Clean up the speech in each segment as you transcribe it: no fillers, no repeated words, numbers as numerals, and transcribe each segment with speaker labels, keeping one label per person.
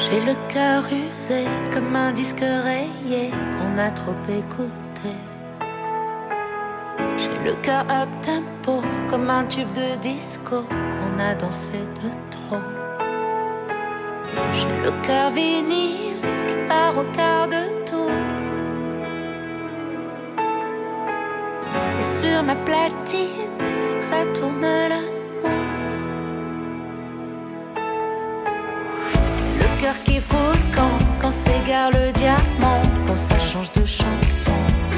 Speaker 1: J'ai le cœur usé comme un disque rayé qu'on a trop écouté. J'ai le cœur up tempo comme un tube de disco qu'on a dansé de trop. J'ai le cœur vinyle qui part au quart de tour. Et sur ma platine, faut que ça tourne l'amour. Le cœur qui fout le camp quand s'égare le diamant, quand ça change de chanson.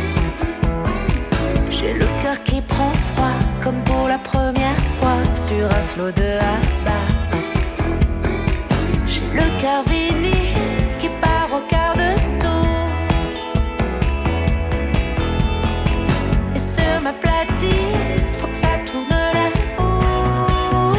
Speaker 1: J'ai le cœur qui prend froid comme pour la première fois sur un slow de Abba. J'ai le cœur vinyle qui part au quart de tour. Et sur ma platine, faut que ça tourne l'amour.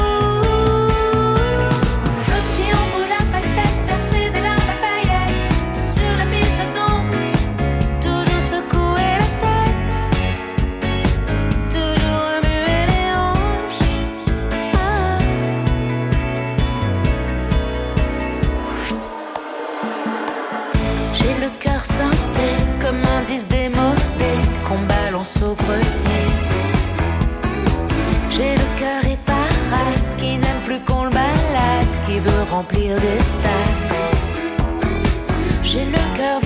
Speaker 1: Le petit embout, la facette, verser des larmes à paillettes sur la piste de danse, toujours secouer la tête, toujours remuer les hanches. J'ai le cœur synthé comme un disque démodé qu'on balance au grenier. J'ai le cœur hit parade qui n'aime plus qu'on le balade, qui veut remplir des stades. J'ai le cœur